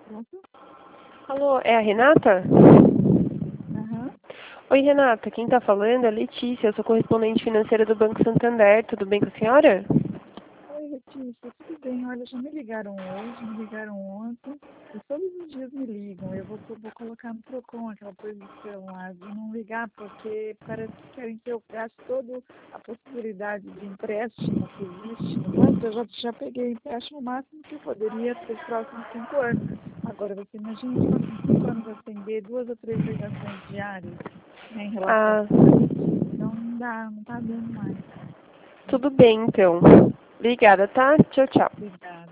Pronto? Alô, é a Renata? Aham. Oi, Renata. Quem está falando é a Letícia. Eu sou correspondente financeira do Banco Santander. Tudo bem com a senhora? Oi, Letícia, tudo bem? Olha, já me ligaram hoje, me ligaram ontem, e todos os dias me ligam. Eu vou colocar no PROCON aquela posição lá de não ligar, porque parece que querem que eu gaste toda a possibilidade de empréstimo que existe no banco. Eu já peguei empréstimo máximo que eu poderia para os próximos 5 anos. Agora, você imagina, nos próximos 5 anos, atender 2 ou 3 ligações diárias, né, em relação Ah, a crédito. Então, não dá, não está dando mais. tudo bem, então. Obrigada, tá? Tchau, tchau. Obrigada.